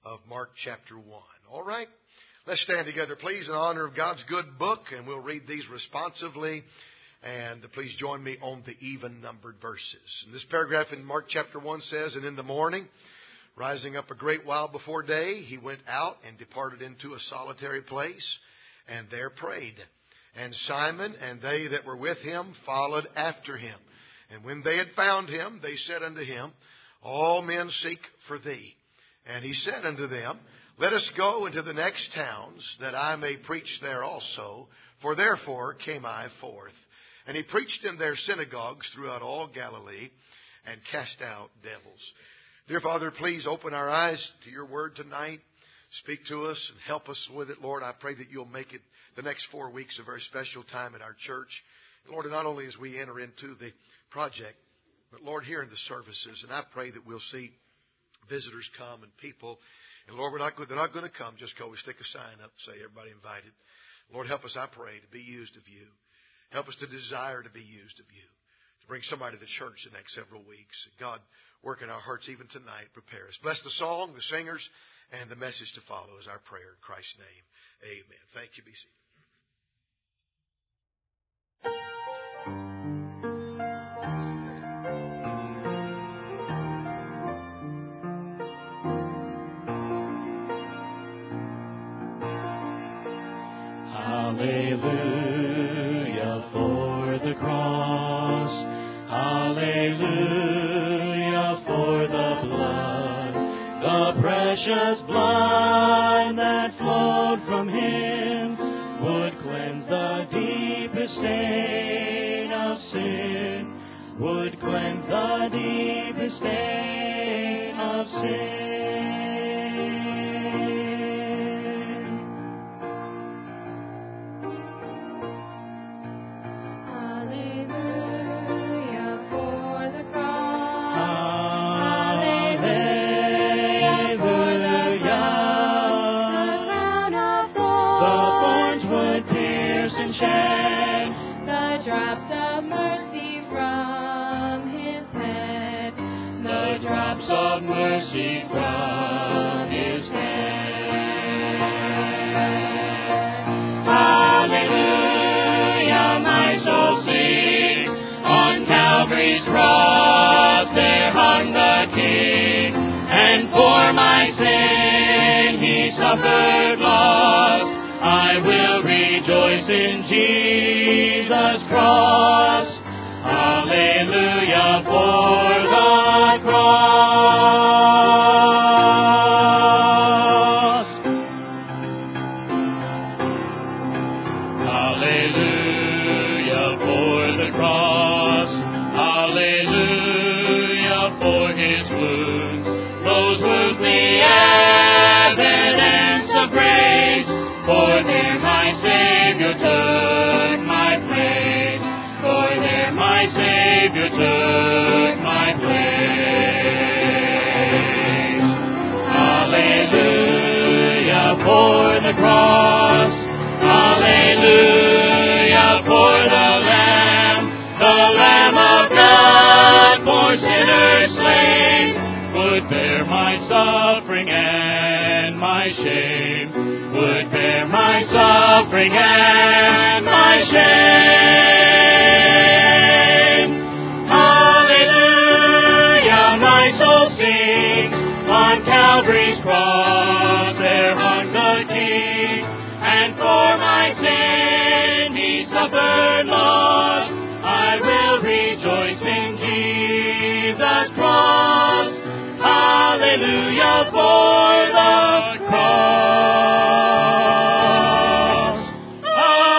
of Mark chapter 1. All right? Let's stand together, please, in honor of God's good book, and we'll read these responsively. And please join me on the even-numbered verses. And this paragraph in Mark chapter 1 says, "And in the morning, rising up a great while before day, he went out and departed into a solitary place, and there prayed. And Simon and they that were with him followed after him. And when they had found him, they said unto him, All men seek for thee. And he said unto them, Let us go into the next towns, that I may preach there also, for therefore came I forth. And he preached in their synagogues throughout all Galilee, and cast out devils." Dear Father, please open our eyes to your word tonight. Speak to us and help us with it, Lord. I pray that you'll make it the next 4 weeks a very special time in our church. Lord, not only as we enter into the project, but Lord, here in the services. And I pray that we'll see visitors come and people. And Lord, they're not going to come just because we stick a sign up and say everybody invited. Lord, help us, I pray, to be used of you. Help us to desire to be used of you, to bring somebody to church the next several weeks. God, work in our hearts even tonight. Prepare us. Bless the song, the singers, and the message to follow is our prayer in Christ's name. Amen. Thank you. Be seated. Hallelujah for the cross. Hallelujah for the blood, the precious blood that flowed from him would cleanse the deepest stain of sin, would cleanse the deepest stain of sin. Suffered loss, I will rejoice in Jesus' cross. Hallelujah for the cross. Hallelujah for the cross. Hallelujah for his wounds. Those wounds the for there my Savior took my place. For there my Savior took my place. Hallelujah for the cross. Hallelujah for the Lamb of God, for sinners slain, would bear my suffering and my shame. Would bear my suffering and my shame. Hallelujah, my soul sings. On Calvary's cross there hung the King, and for my sin he suffered loss. I will rejoice in Jesus' cross. Hallelujah for the cross.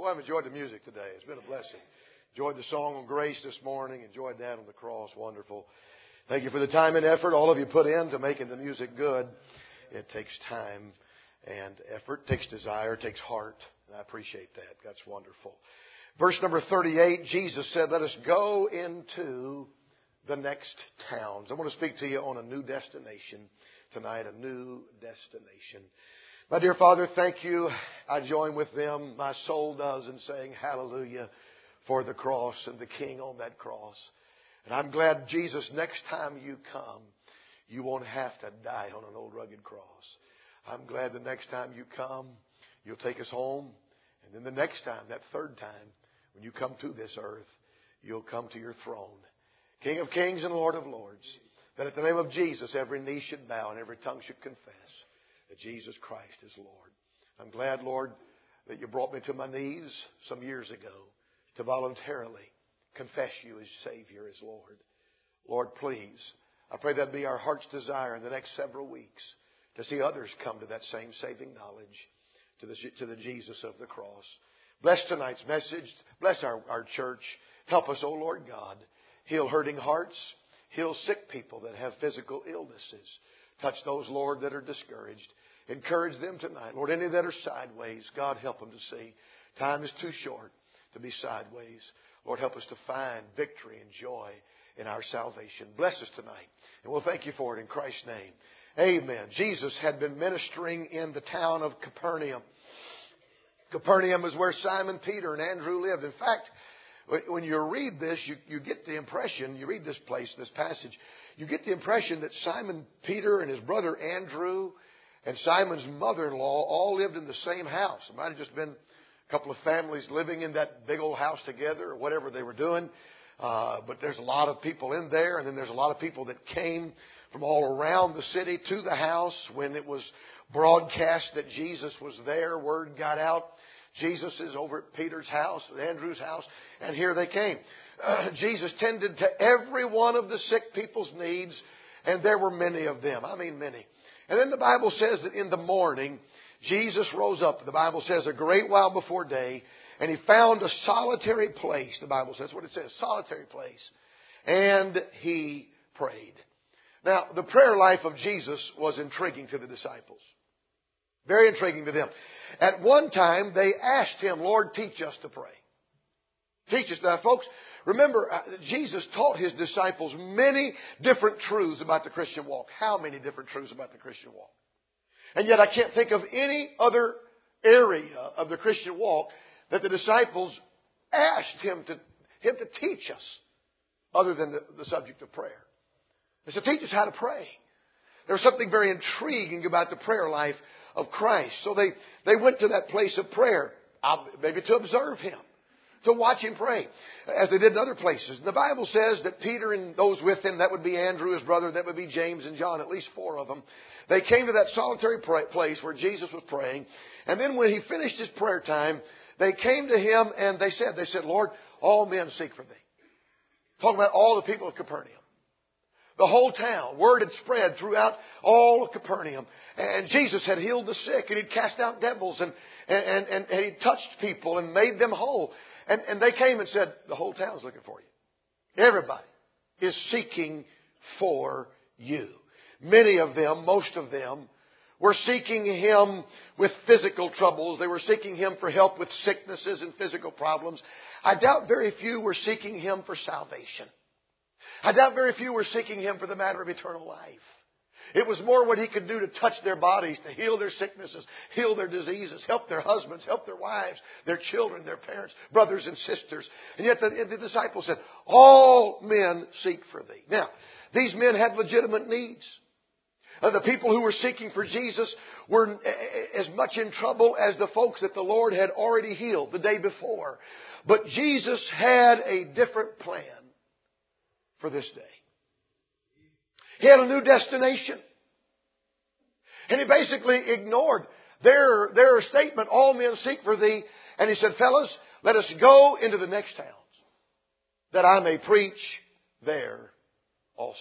Boy, I've enjoyed the music today. It's been a blessing. Enjoyed the song on grace this morning. Enjoyed that on the cross. Wonderful. Thank you for the time and effort all of you put into making the music good. It takes time and effort. Takes desire. Takes heart. And I appreciate that. That's wonderful. Verse number 38, Jesus said, let us go into the next towns. I want to speak to you on a new destination tonight, a new destination. My dear Father, thank you. I join with them, my soul does, in saying hallelujah for the cross and the King on that cross. And I'm glad, Jesus, next time you come, you won't have to die on an old rugged cross. I'm glad the next time you come, you'll take us home. And then the next time, that third time, when you come to this earth, you'll come to your throne. King of kings and Lord of lords, that at the name of Jesus, every knee should bow and every tongue should confess that Jesus Christ is Lord. I'm glad, Lord, that you brought me to my knees some years ago to voluntarily confess you as Savior, as Lord. Lord, please, I pray that be our heart's desire in the next several weeks to see others come to that same saving knowledge, to the Jesus of the cross. Bless tonight's message. Bless our church. Help us, O Lord God. Heal hurting hearts. Heal sick people that have physical illnesses. Touch those, Lord, that are discouraged. Encourage them tonight. Lord, any that are sideways, God, help them to see. Time is too short to be sideways. Lord, help us to find victory and joy in our salvation. Bless us tonight. And we'll thank you for it in Christ's name. Amen. Jesus had been ministering in the town of Capernaum. Capernaum is where Simon Peter and Andrew lived. In fact, when you read this, you get the impression, you read this passage, you get the impression that Simon Peter and his brother Andrew and Simon's mother-in-law all lived in the same house. It might have just been a couple of families living in that big old house together or whatever they were doing. But there's a lot of people in there, and then there's a lot of people that came from all around the city to the house. When it was broadcast that Jesus was there, word got out. Jesus is over at Peter's house, at Andrew's house, and here they came. Jesus tended to every one of the sick people's needs, and there were many of them. I mean many. And then the Bible says that in the morning, Jesus rose up, the Bible says, a great while before day, and he found a solitary place, the Bible says. That's what it says, solitary place. And he prayed. Now, the prayer life of Jesus was intriguing to the disciples. Very intriguing to them. At one time, they asked him, Lord, teach us to pray. Teach us. Now, folks, remember, Jesus taught his disciples many different truths about the Christian walk. How many different truths about the Christian walk? And yet I can't think of any other area of the Christian walk that the disciples asked him to teach us other than the subject of prayer. They said, teach us how to pray. There was something very intriguing about the prayer life of Christ. So they went to that place of prayer, maybe to observe him, to watch him pray, as they did in other places. The Bible says that Peter and those with him, that would be Andrew, his brother, that would be James and John, at least four of them, they came to that solitary place where Jesus was praying. And then when he finished his prayer time, they came to him and they said, Lord, all men seek for thee. Talking about all the people of Capernaum. The whole town. Word had spread throughout all of Capernaum. And Jesus had healed the sick, and he'd cast out devils, and he'd touched people and made them whole. And they came and said, the whole town's looking for you. Everybody is seeking for you. Many of them, most of them, were seeking him with physical troubles. They were seeking him for help with sicknesses and physical problems. I doubt very few were seeking him for salvation. I doubt very few were seeking him for the matter of eternal life. It was more what he could do to touch their bodies, to heal their sicknesses, heal their diseases, help their husbands, help their wives, their children, their parents, brothers and sisters. And yet the disciples said, all men seek for thee. Now, these men had legitimate needs. The people who were seeking for Jesus were as much in trouble as the folks that the Lord had already healed the day before. But Jesus had a different plan for this day. He had a new destination. And he basically ignored their statement, all men seek for thee. And he said, fellas, let us go into the next towns, that I may preach there also.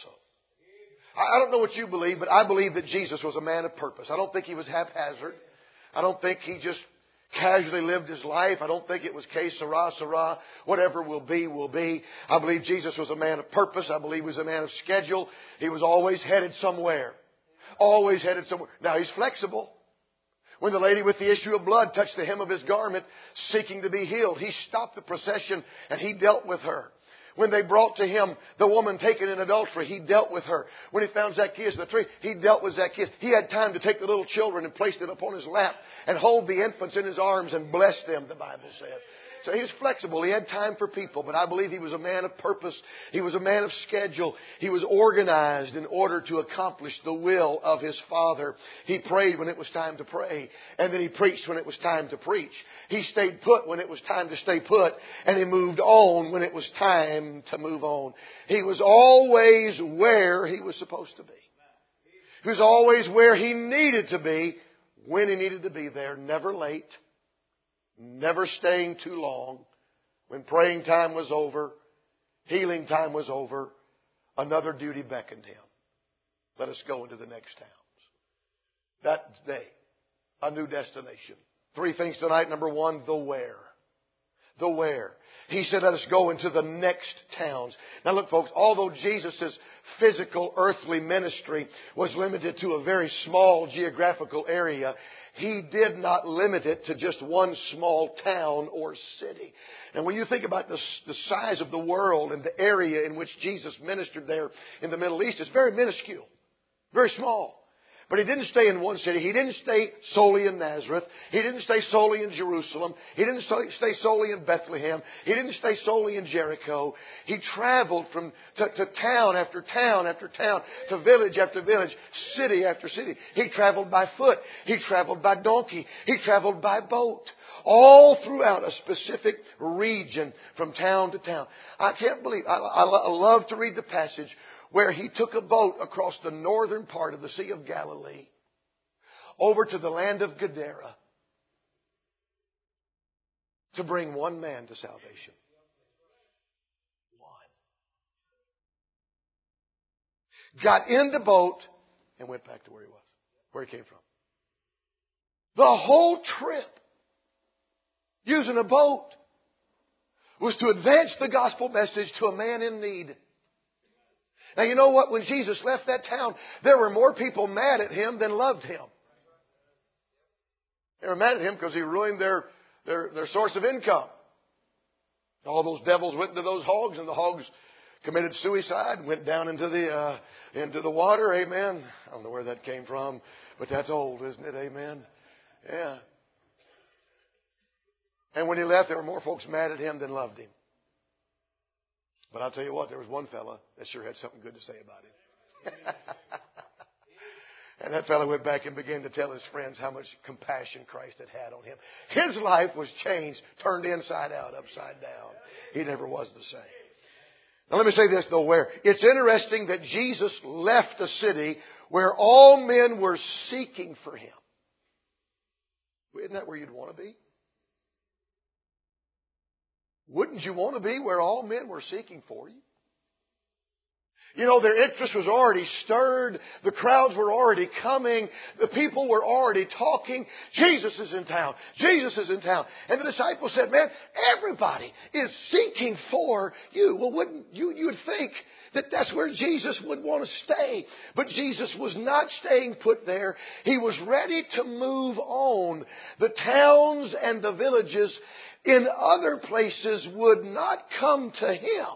I don't know what you believe, but I believe that Jesus was a man of purpose. I don't think he was haphazard. I don't think he just casually lived his life. I don't think it was que sera, sera. Whatever will be, will be. I believe Jesus was a man of purpose. I believe he was a man of schedule. He was always headed somewhere. Always headed somewhere. Now, he's flexible. When the lady with the issue of blood touched the hem of his garment, seeking to be healed, he stopped the procession and he dealt with her. When they brought to him the woman taken in adultery, he dealt with her. When he found Zacchaeus in the tree, he dealt with Zacchaeus. He had time to take the little children and place them upon his lap and hold the infants in his arms and bless them, the Bible says. So he was flexible. He had time for people, but I believe he was a man of purpose. He was a man of schedule. He was organized in order to accomplish the will of his Father. He prayed when it was time to pray, and then he preached when it was time to preach. He stayed put when it was time to stay put, and he moved on when it was time to move on. He was always where he was supposed to be. He was always where he needed to be, when he needed to be there, never late. Never staying too long. When praying time was over, healing time was over, another duty beckoned him. Let us go into the next towns. That day, a new destination. 3 things tonight. Number 1, the where. The where. He said, let us go into the next towns. Now look, folks, although Jesus' physical earthly ministry was limited to a very small geographical area, He did not limit it to just one small town or city. And when you think about the size of the world and the area in which Jesus ministered there in the Middle East, it's very minuscule, very small. But He didn't stay in one city. He didn't stay solely in Nazareth. He didn't stay solely in Jerusalem. He didn't stay solely in Bethlehem. He didn't stay solely in Jericho. He traveled to town after town after town, to village after village, city after city. He traveled by foot. He traveled by donkey. He traveled by boat. All throughout a specific region from town to town. I can't believe, I love to read the passage where He took a boat across the northern part of the Sea of Galilee over to the land of Gadara to bring one man to salvation. One. Got in the boat and went back to where he was, where he came from. The whole trip, using a boat, was to advance the gospel message to a man in need. Now, you know what? When Jesus left that town, there were more people mad at Him than loved Him. They were mad at Him because He ruined their source of income. All those devils went into those hogs, and the hogs committed suicide and went down into the water. Amen. I don't know where that came from, but that's old, isn't it? Amen. Yeah. And when He left, there were more folks mad at Him than loved Him. But I'll tell you what, there was one fella that sure had something good to say about Him. And that fella went back and began to tell his friends how much compassion Christ had on him. His life was changed, turned inside out, upside down. He never was the same. Now let me say this though, where it's interesting that Jesus left a city where all men were seeking for Him. Isn't that where you'd want to be? Wouldn't you want to be where all men were seeking for You? You know, their interest was already stirred. The crowds were already coming. The people were already talking. Jesus is in town. Jesus is in town. And the disciples said, man, everybody is seeking for You. Well, wouldn't you would think that that's where Jesus would want to stay. But Jesus was not staying put there. He was ready to move on. The towns and the villages in other places would not come to Him.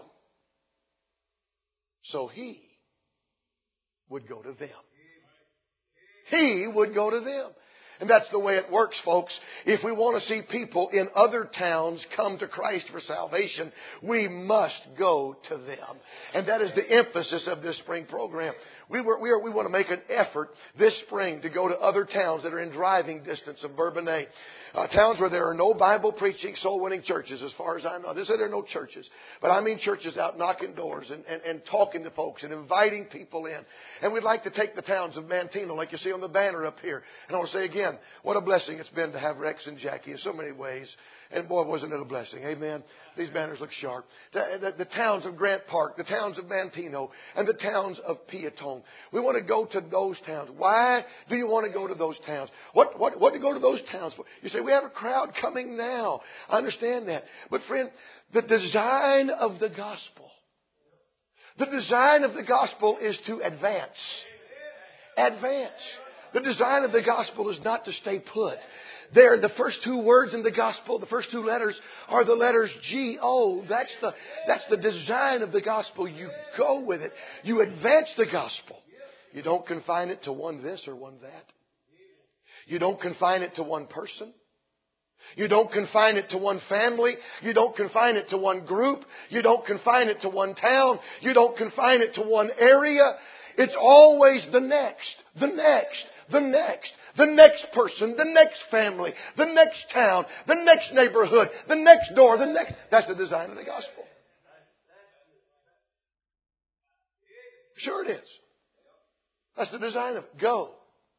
So He would go to them. He would go to them. And that's the way it works, folks. If we want to see people in other towns come to Christ for salvation, we must go to them. And that is the emphasis of this spring program. We want to make an effort this spring to go to other towns that are in driving distance of Bourbonnais. Towns where there are no Bible preaching, soul winning churches, as far as I know. They say there are no churches. But I mean churches out knocking doors and talking to folks and inviting people in. And we'd like to take the towns of Manteno, like you see on the banner up here. And I want to say again, what a blessing it's been to have Rex and Jackie in so many ways. And boy, wasn't it a blessing. Amen. These banners look sharp. The towns of Grant Park, the towns of Manteno, and the towns of Piatone. We want to go to those towns. Why do you want to go to those towns? What go to those towns for? You say, we have a crowd coming now. I understand that. But friend, the design of the gospel, is to advance. Advance. The design of the gospel is not to stay put. There, the first two words in the gospel, the first two letters are the letters G-O. That's the design of the gospel. You go with it. You advance the gospel. You don't confine it to one this or one that. You don't confine it to one person. You don't confine it to one family. You don't confine it to one group. You don't confine it to one town. You don't confine it to one area. It's always the next, the next, the next. The next person, the next family, the next town, the next neighborhood, the next door, the next. That's the design of the gospel. Sure it is. That's the design of it. Go.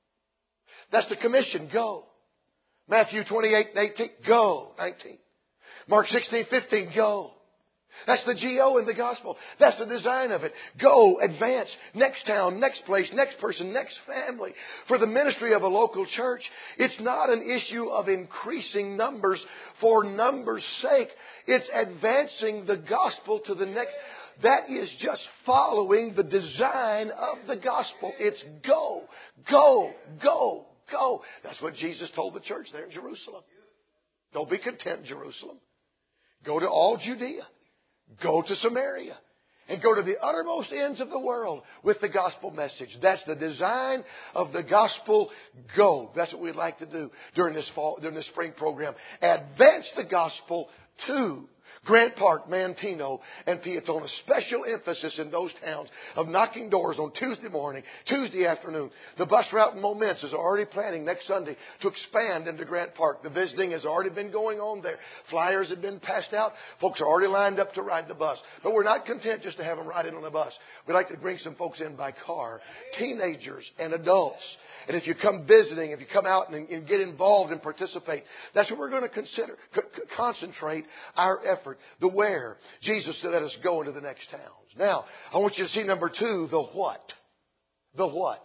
That's the commission. Go. Matthew 28:18. Go. 19. Mark 16:15. Go. That's the G-O in the gospel. That's the design of it. Go, advance, next town, next place, next person, next family. For the ministry of a local church, it's not an issue of increasing numbers for numbers' sake. It's advancing the gospel to the next. That is just following the design of the gospel. It's go, go, go, go. That's what Jesus told the church there in Jerusalem. Don't be content in Jerusalem. Go to all Judea. Go to Samaria and go to the uttermost ends of the world with the gospel message. That's the design of the gospel. Go. That's what we'd like to do during this spring program. Advance the gospel to Grant Park, Manteno, and Peatone. A special emphasis in those towns of knocking doors on Tuesday morning, Tuesday afternoon. The bus route in Moments is already planning next Sunday to expand into Grant Park. The visiting has already been going on there. Flyers have been passed out. Folks are already lined up to ride the bus. But we're not content just to have them ride in on the bus. We'd like to bring some folks in by car, teenagers and adults. And if you come visiting, if you come out and get involved and participate, that's what we're going to concentrate our effort. The where. Jesus said, let us go into the next towns. Now, I want you to see number 2, the what. The what.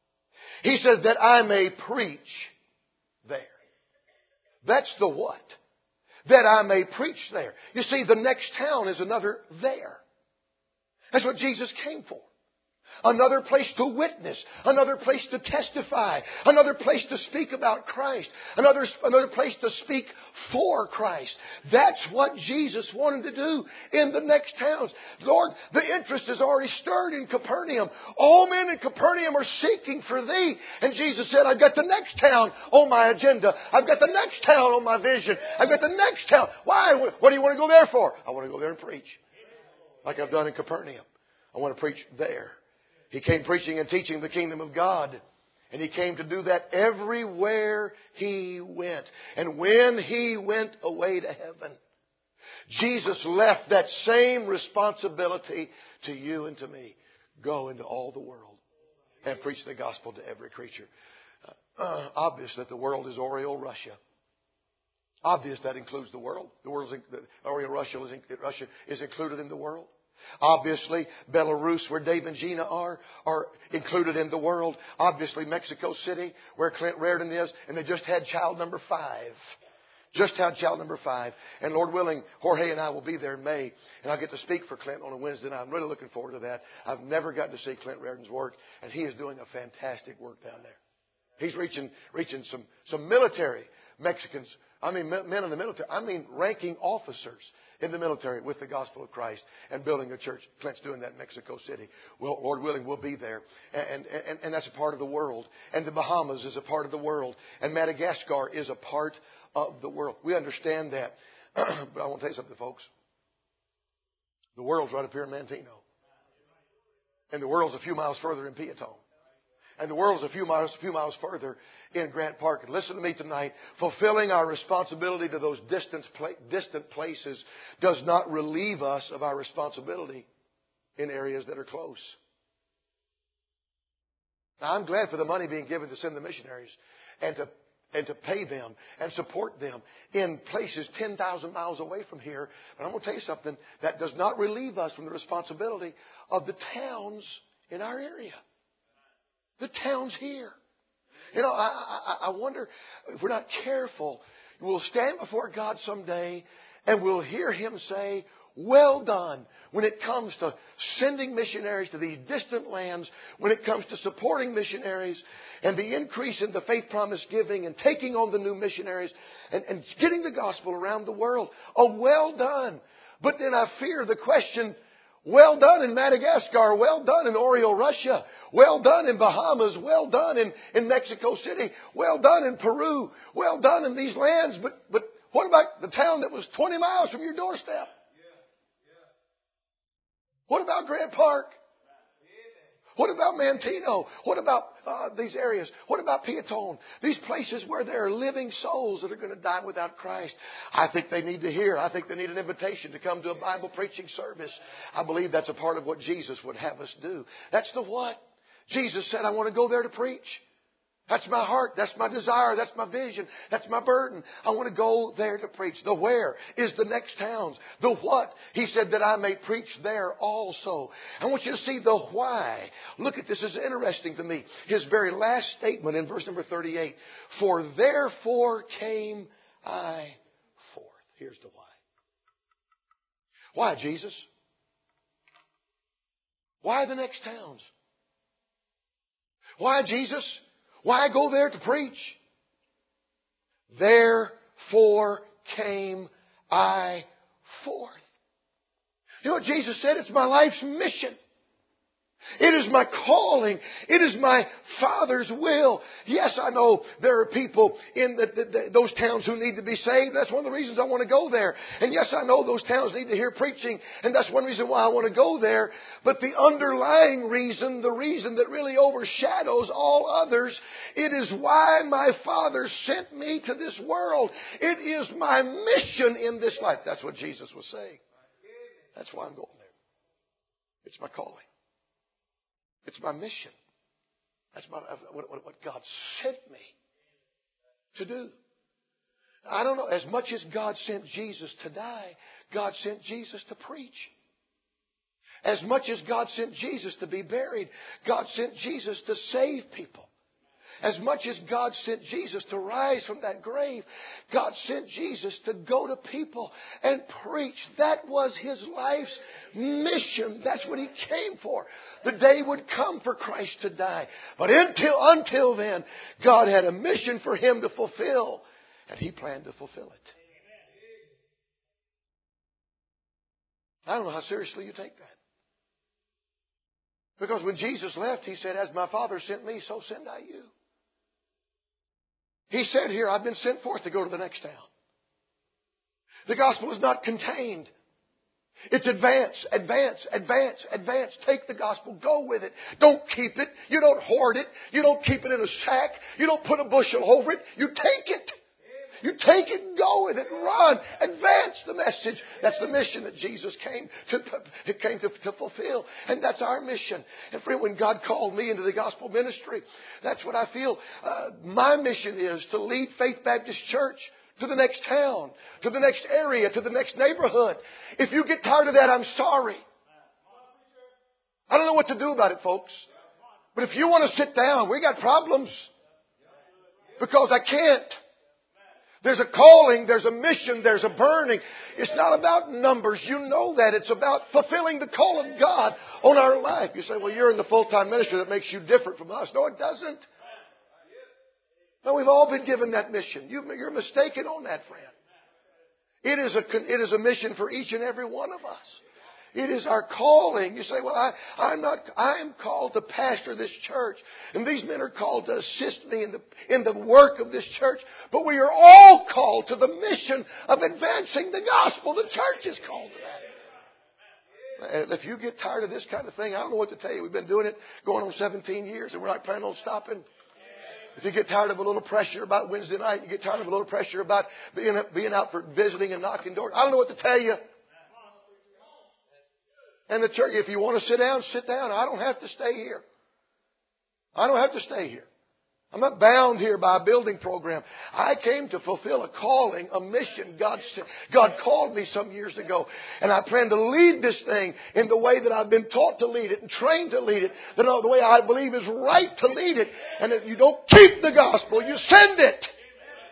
He says that I may preach there. That's the what. That I may preach there. You see, the next town is another there. That's what Jesus came for. Another place to witness. Another place to testify. Another place to speak about Christ. Another place to speak for Christ. That's what Jesus wanted to do in the next towns. Lord, the interest is already stirred in Capernaum. All men in Capernaum are seeking for Thee. And Jesus said, I've got the next town on my agenda. I've got the next town on my vision. I've got the next town. Why? What do you want to go there for? I want to go there and preach. Like I've done in Capernaum. I want to preach there. He came preaching and teaching the kingdom of God. And He came to do that everywhere He went. And when He went away to heaven, Jesus left that same responsibility to you and to me. Go into all the world and preach the gospel to every creature. Obvious that the world is Oreo Russia. Obvious that includes the world. Oreo Russia is included in the world. Obviously, Belarus, where Dave and Gina are included in the world. Obviously, Mexico City, where Clint Reardon is, and they just had child number 5. Just had child number 5. And Lord willing, Jorge and I will be there in May, and I'll get to speak for Clint on a Wednesday night. I'm really looking forward to that. I've never gotten to see Clint Reardon's work, and he is doing a fantastic work down there. He's reaching some military Mexicans. I mean, men in the military. I mean, ranking officers in the military with the gospel of Christ and building a church. Clint's doing that in Mexico City. Well, Lord willing, we'll be there. And that's a part of the world. And the Bahamas is a part of the world. And Madagascar is a part of the world. We understand that. But I want to tell you something, folks. The world's right up here in Manteno. And the world's a few miles further in Peatone. And the world's a few miles further in Grant Park. And listen to me tonight. Fulfilling our responsibility to those distant places does not relieve us of our responsibility in areas that are close. Now, I'm glad for the money being given to send the missionaries and to pay them and support them in places 10,000 miles away from here. But I'm going to tell you something. That does not relieve us from the responsibility of the towns in our area. The towns here. You know, I wonder, if we're not careful, we'll stand before God someday and we'll hear Him say, well done, when it comes to sending missionaries to these distant lands, when it comes to supporting missionaries and the increase in the faith promise giving and taking on the new missionaries and getting the gospel around the world. Oh, well done. But then I fear the question, well done in Madagascar, well done in Oreo, Russia, well done in Bahamas, well done in Mexico City, well done in Peru, well done in these lands, but what about the town that was 20 miles from your doorstep? What about Grant Park? What about Mantino? What about these areas? What about Piatone? These places where there are living souls that are going to die without Christ. I think they need to hear. I think they need an invitation to come to a Bible preaching service. I believe that's a part of what Jesus would have us do. That's the what. Jesus said, I want to go there to preach. That's my heart. That's my desire. That's my vision. That's my burden. I want to go there to preach. The where is the next towns. The what, He said that I may preach there also. I want you to see the why. Look at this. This is interesting to me. His very last statement in verse number 38. For therefore came I forth. Here's the why. Why, Jesus? Why the next towns? Why, Jesus? Why go there to preach? Therefore came I forth. You know what Jesus said? It's my life's mission. It is my calling. It is my Father's will. Yes, I know there are people in those towns who need to be saved. That's one of the reasons I want to go there. And yes, I know those towns need to hear preaching. And that's one reason why I want to go there. But the underlying reason, the reason that really overshadows all others, it is why my Father sent me to this world. It is my mission in this life. That's what Jesus was saying. That's why I'm going there. It's my calling. It's my mission. That's what God sent me to do. I don't know. As much as God sent Jesus to die, God sent Jesus to preach. As much as God sent Jesus to be buried, God sent Jesus to save people. As much as God sent Jesus to rise from that grave, God sent Jesus to go to people and preach. That was His life's mission. That's what He came for. The day would come for Christ to die. But until then, God had a mission for Him to fulfill. And He planned to fulfill it. I don't know how seriously you take that. Because when Jesus left, He said, as my Father sent me, so send I you. He said here, I've been sent forth to go to the next town. The gospel is not contained. It's advance, advance, advance, advance. Take the gospel. Go with it. Don't keep it. You don't hoard it. You don't keep it in a sack. You don't put a bushel over it. You take it. You take it and go with it. Run. Advance the message. That's the mission that Jesus came to fulfill. And that's our mission. And friend, when God called me into the gospel ministry, that's what I feel. My mission is to lead Faith Baptist Church to the next town, to the next area, to the next neighborhood. If you get tired of that, I'm sorry. I don't know what to do about it, folks. But if you want to sit down, we got problems. Because I can't. There's a calling, there's a mission, there's a burning. It's not about numbers. You know that. It's about fulfilling the call of God on our life. You say, well, you're in the full-time ministry. That makes you different from us. No, it doesn't. No, we've all been given that mission. You're mistaken on that, friend. It is a mission for each and every one of us. It is our calling. You say, well, I'm called to pastor this church. And these men are called to assist me in the work of this church. But we are all called to the mission of advancing the gospel. The church is called to that. If you get tired of this kind of thing, I don't know what to tell you. We've been doing it going on 17 years and we're not planning on stopping. If you get tired of a little pressure about Wednesday night, you get tired of a little pressure about being out for visiting and knocking doors, I don't know what to tell you. And the church, if you want to sit down, sit down. I don't have to stay here. I don't have to stay here. I'm not bound here by a building program. I came to fulfill a calling, a mission God called me some years ago. And I plan to lead this thing in the way that I've been taught to lead it and trained to lead it. The way I believe is right to lead it. And if you don't keep the gospel, you send it.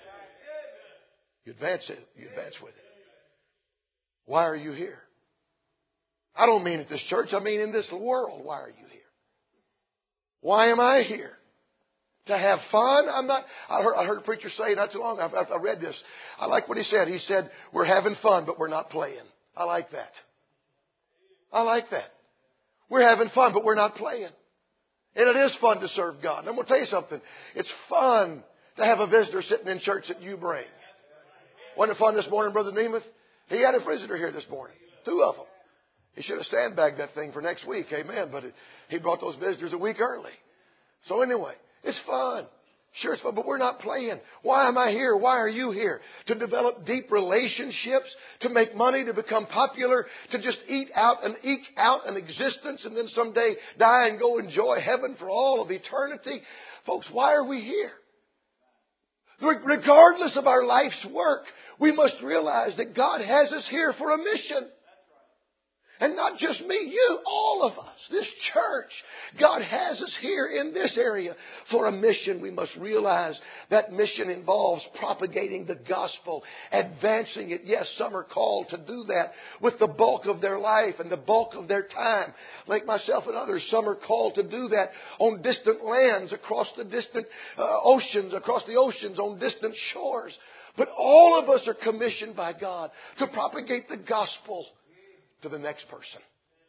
You advance it. You advance with it. Why are you here? I don't mean at this church. I mean in this world. Why are you here? Why am I here? To have fun? I heard a preacher say not too long. I read this. I like what he said. He said, we're having fun, but we're not playing. I like that. I like that. We're having fun, but we're not playing. And it is fun to serve God. And I'm going to tell you something. It's fun to have a visitor sitting in church that you bring. Wasn't it fun this morning, Brother Nemeth? He had a visitor here this morning. 2 of them. He should have sandbagged that thing for next week. Amen. But he brought those visitors a week early. So anyway, it's fun. Sure, it's fun, but we're not playing. Why am I here? Why are you here? To develop deep relationships, to make money, to become popular, to just eke out an existence and then someday die and go enjoy heaven for all of eternity. Folks, why are we here? Regardless of our life's work, we must realize that God has us here for a mission. And not just me, you, all of us, this church. God has us here in this area for a mission. We must realize that mission involves propagating the gospel, advancing it. Yes, some are called to do that with the bulk of their life and the bulk of their time. Like myself and others, some are called to do that on distant lands, across the distant oceans, on distant shores. But all of us are commissioned by God to propagate the gospel to the next person.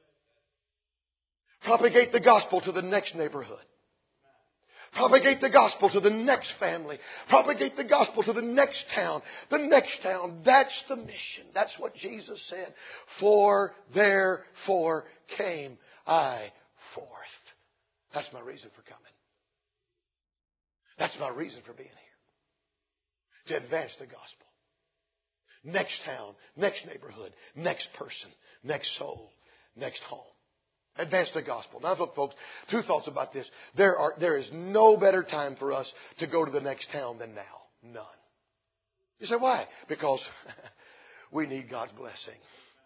Propagate the gospel to the next neighborhood. Propagate the gospel to the next family. Propagate the gospel to the next town. The next town. That's the mission. That's what Jesus said. For therefore came I forth. That's my reason for coming. That's my reason for being here. To advance the gospel. Next town, next neighborhood, next person, next soul, next home. Advance the gospel. Now look, folks, 2 thoughts about this. There is no better time for us to go to the next town than now. None. You say, why? Because we need God's blessing.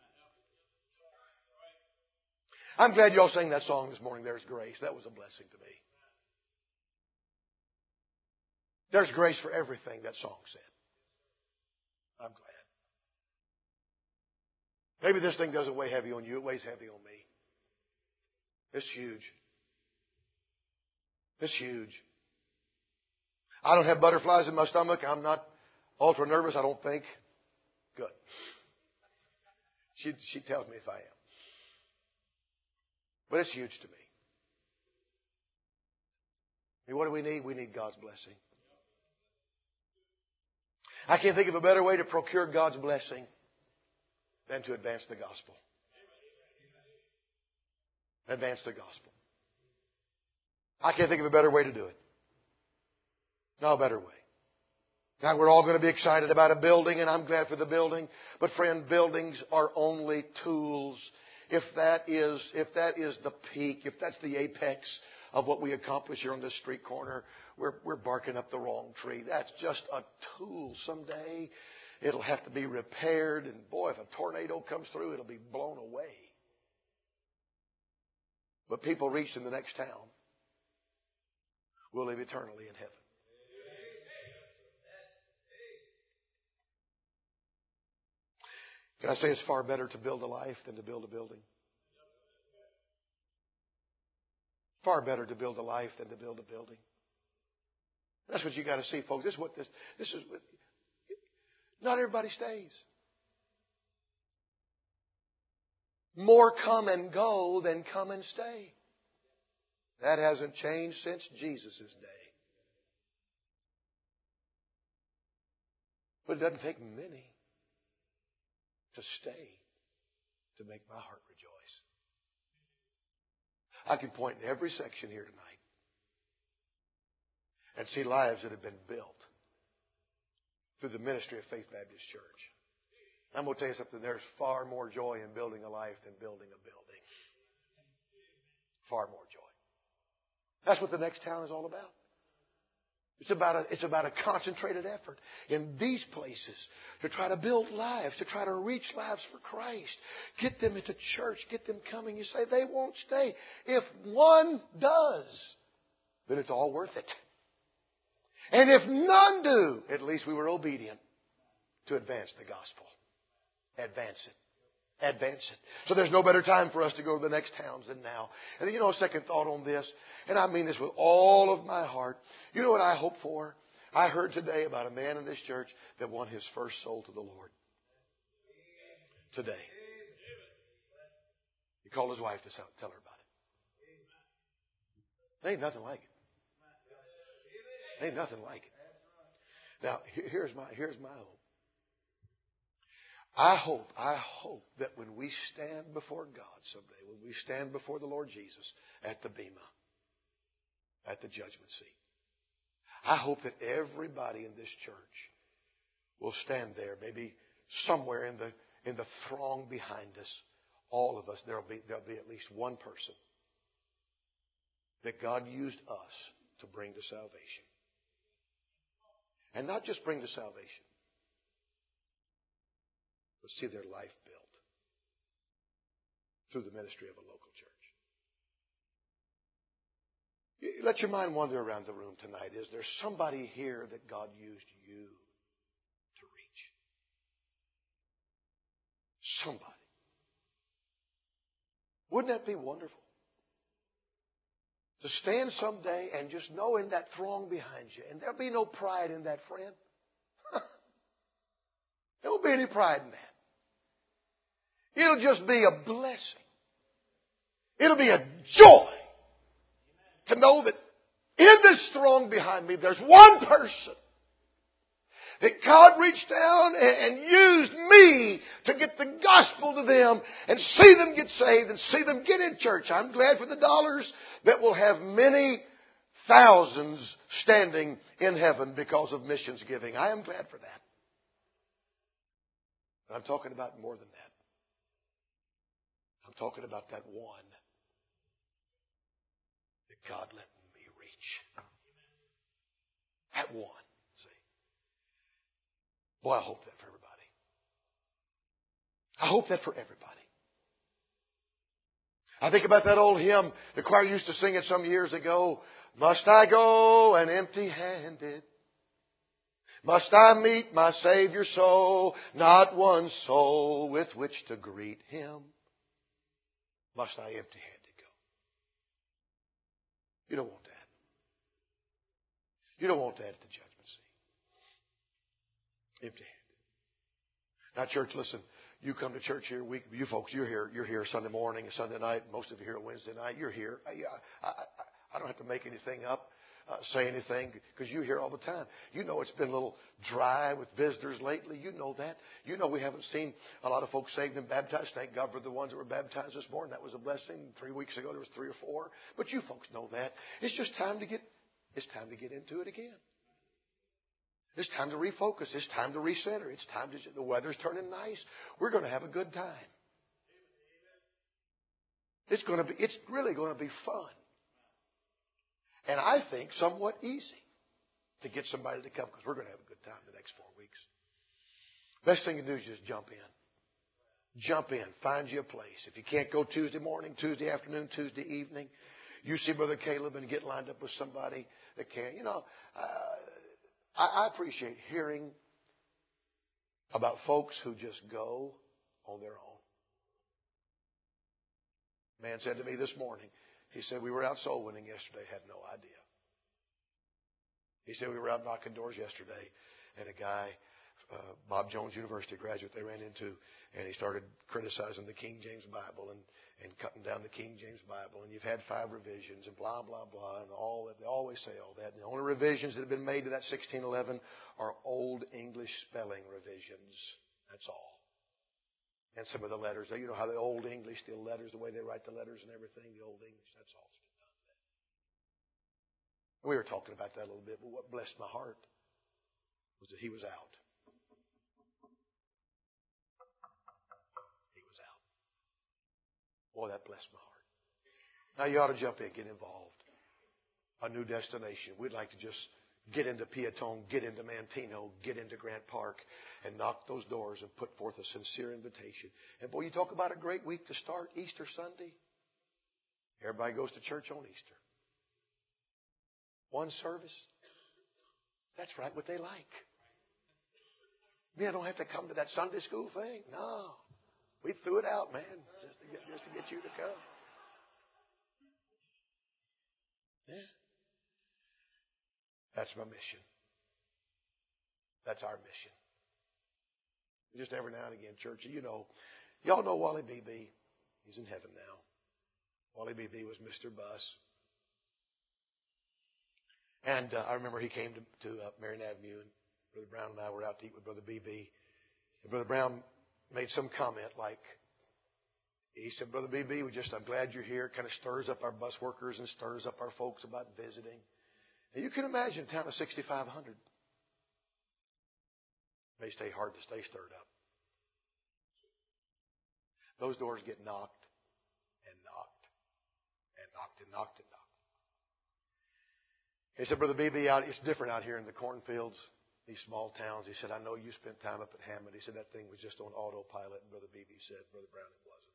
I'm glad y'all sang that song this morning, There's Grace. That was a blessing to me. There's grace for everything that song said. I'm glad. Maybe this thing doesn't weigh heavy on you. It weighs heavy on me. It's huge. It's huge. I don't have butterflies in my stomach. I'm not ultra nervous, I don't think. Good. She tells me if I am. But it's huge to me. I mean, what do we need? We need God's blessing. I can't think of a better way to procure God's blessing than to advance the gospel. Advance the gospel. I can't think of a better way to do it. No better way. Now, we're all going to be excited about a building, and I'm glad for the building. But friend, buildings are only tools. If that is the peak, if that's the apex of what we accomplish here on this street corner, we're barking up the wrong tree. That's just a tool. Someday it'll have to be repaired, and boy, if a tornado comes through, it'll be blown away. But people reached in the next town will live eternally in heaven. Can I say it's far better to build a life than to build a building? Far better to build a life than to build a building. That's what you got to see, folks. This is. Not everybody stays. More come and go than come and stay. That hasn't changed since Jesus' day. But it doesn't take many to stay to make my heart rejoice. I can point in every section here tonight and see lives that have been built through the ministry of Faith Baptist Church. I'm going to tell you something. There's far more joy in building a life than building a building. Far more joy. That's what the next town is all about. It's about a concentrated effort in these places to try to build lives, to try to reach lives for Christ. Get them into church. Get them coming. You say they won't stay. If one does, then it's all worth it. And if none do, at least we were obedient. to advance the gospel. Advance it. Advance it. So there's no better time for us to go to the next towns than now. And you know, a second thought on this, and I mean this with all of my heart. You know what I hope for? I heard today about a man in this church that won his first soul to the Lord. Today. He called his wife to tell her about it. There ain't nothing like it. There ain't nothing like it. Now, here's my hope. I hope that when we stand before God someday, when we stand before the Lord Jesus at the Bema, at the judgment seat, I hope that everybody in this church will stand there, maybe somewhere in the throng behind us. All of us, there'll be at least one person that God used us to bring to salvation. And not just bring to salvation, but see their life built through the ministry of a local church. Let your mind wander around the room tonight. Is there somebody here that God used you to reach? Somebody. Wouldn't that be wonderful? To stand someday and just know in that throng behind you, and there'll be no pride in that, friend. There won't be any pride in that. It'll just be a blessing. It'll be a joy to know that in this throng behind me, there's one person that God reached down and used me to get the gospel to them and see them get saved and see them get in church. I'm glad for the dollars that will have many thousands standing in heaven because of missions giving. I am glad for that. But I'm talking about more than that. I'm talking about that one that God let me reach. That one. See? Boy, I hope that for everybody. I hope that for everybody. I think about that old hymn the choir used to sing it some years ago. Must I go an empty-handed? Must I meet my Savior so? Not one soul with which to greet Him. Must I empty-handed go? You don't want that. You don't want that at the judgment seat. Empty-handed. Now, church, listen. You come to church here week. You folks, you're here Sunday morning, Sunday night. Most of you here on Wednesday night. You're here. I don't have to make anything up, say anything, because you're here all the time. You know it's been a little dry with visitors lately. You know that. You know we haven't seen a lot of folks saved and baptized. Thank God for the ones that were baptized this morning. That was a blessing. 3 weeks ago there was 3 or 4. But you folks know that. It's just time to get into it again. It's time to refocus. It's time to recenter. It's time to, the weather's turning nice. We're going to have a good time. It's really going to be fun. And I think somewhat easy to get somebody to come because we're going to have a good time the next 4 weeks. Best thing to do is just jump in. Jump in. Find you a place. If you can't go Tuesday morning, Tuesday afternoon, Tuesday evening, you see Brother Caleb and get lined up with somebody that can. You know, I appreciate hearing about folks who just go on their own. A man said to me this morning, he said, we were out soul winning yesterday, had no idea. He said, we were out knocking doors yesterday, and a guy, Bob Jones University graduate they ran into, and he started criticizing the King James Bible and cutting down the King James Bible, and you've had 5 revisions and blah, blah, blah, and all that. They always say all that. And the only revisions that have been made to that 1611 are Old English spelling revisions. That's all. And some of the letters, you know how the Old English, the letters, the way they write the letters and everything, the Old English, that's all that's been done. We were talking about that a little bit, but what blessed my heart was that he was out. Boy, that blessed my heart. Now you ought to jump in, get involved. A new destination. We'd like to just get into Piatone, get into Mantino, get into Grant Park, and knock those doors and put forth a sincere invitation. And boy, you talk about a great week to start, Easter Sunday. Everybody goes to church on Easter. One service. That's right, what they like. Me, I don't have to come to that Sunday school thing. No. We threw it out, man, just to get you to come. Yeah. That's my mission. That's our mission. Just every now and again, church, y'all know Wally Beebe. He's in heaven now. Wally Beebe was Mr. Bus. And I remember he came to Marion Avenue, and Brother Brown and I were out to eat with Brother Beebe. And Brother Brown made some comment like, he said, Brother Beebe, I'm glad you're here. It kind of stirs up our bus workers and stirs up our folks about visiting. And you can imagine a town of 6,500. May stay hard to stay stirred up. Those doors get knocked and knocked and knocked and knocked and knocked. He said, Brother Beebe, it's different out here in the cornfields, these small towns. He said, I know you spent time up at Hammond. He said, that thing was just on autopilot. And Brother Beebe said, Brother Brown, it wasn't.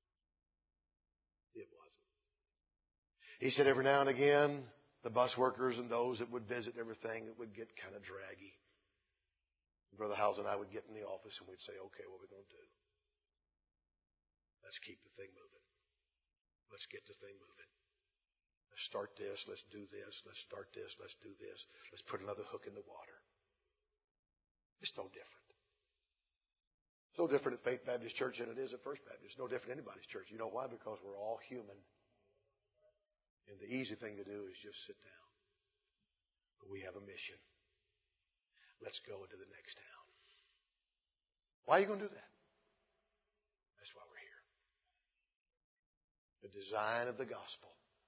It wasn't. He said, every now and again, the bus workers and those that would visit everything, it would get kind of draggy. Brother Howes and I would get in the office and we'd say, okay, what are we going to do? Let's keep the thing moving. Let's get the thing moving. Let's start this. Let's do this. Let's start this. Let's do this. Let's put another hook in the water. It's no different. It's no different at Faith Baptist Church than it is at First Baptist. It's no different at anybody's church. You know why? Because we're all human. And the easy thing to do is just sit down. But we have a mission. Let's go into the next town. Why are you going to do that? That's why we're here. The design of the gospel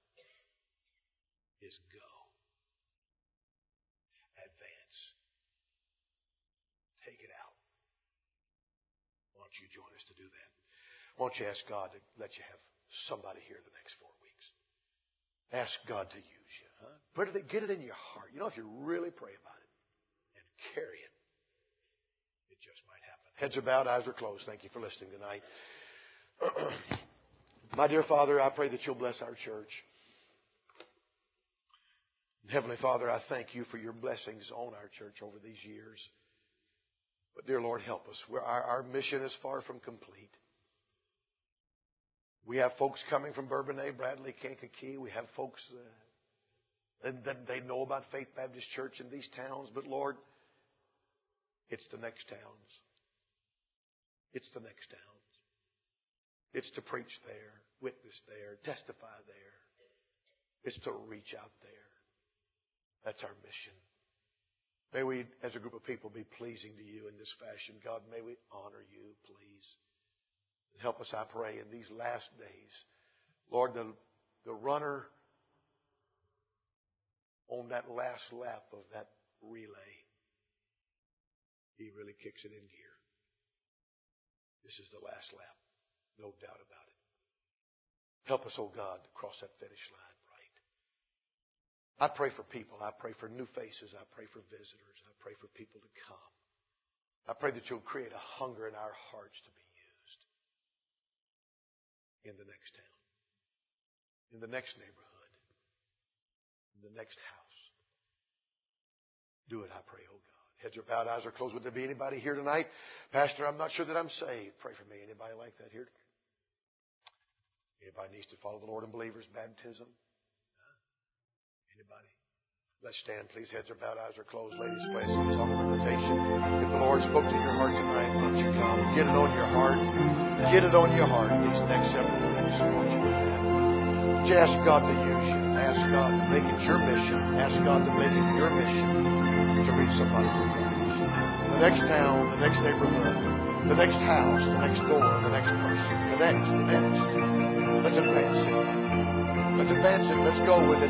is go. Advance. Take it out. Why don't you join us to do that? Why don't you ask God to let you have somebody here the next 4 weeks? Ask God to use you. Huh? Get it in your heart. If you really pray about it and carry it, it just might happen. Heads are bowed, eyes are closed. Thank you for listening tonight. My dear Father, I pray that you'll bless our church. Heavenly Father, I thank you for your blessings on our church over these years. But dear Lord, help us. Our mission is far from complete. We have folks coming from Bourbonnais, Bradley, Kankakee. We have folks that they know about Faith Baptist Church in these towns. But Lord, it's the next towns. It's the next towns. It's to preach there, witness there, testify there. It's to reach out there. That's our mission. May we, as a group of people, be pleasing to you in this fashion. God, may we honor you, please. Help us, I pray, in these last days. Lord, the runner on that last lap of that relay, he really kicks it in gear. This is the last lap. No doubt about it. Help us, oh God, to cross that finish line right. I pray for people. I pray for new faces. I pray for visitors. I pray for people to come. I pray that you'll create a hunger in our hearts to be used in the next town, in the next neighborhood, in the next house. Do it, I pray, oh God. Heads are bowed, eyes are closed. Would there be anybody here tonight? Pastor, I'm not sure that I'm saved. Pray for me. Anybody like that here? Anybody needs to follow the Lord in believers' baptism? Anybody? Let's stand, please. Heads are bowed, eyes are closed. Ladies, play a song of invitation. If the Lord spoke to your heart tonight, why don't you come? Get it on your heart. Get it on your heart these next several weeks. Why don't you do that? Would you ask God to use you? Ask God to make it your mission. Ask God to make it your mission to reach somebody for Christ. The next town, the next neighborhood, the next house, the next door, the next person, the next. Let's advance it. Let's advance it. Let's go with it.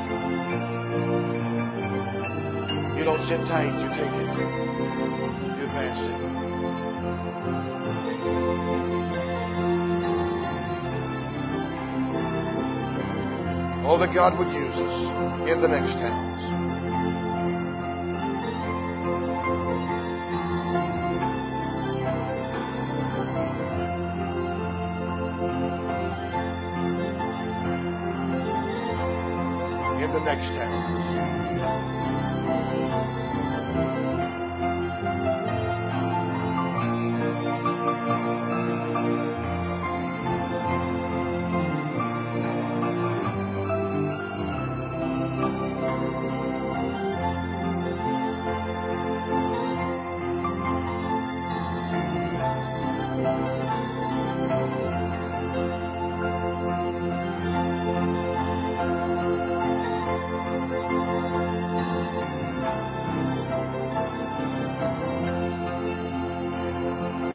You don't sit tight, you take it. You advance it. Oh, that God would use us in the next towns. In the next town.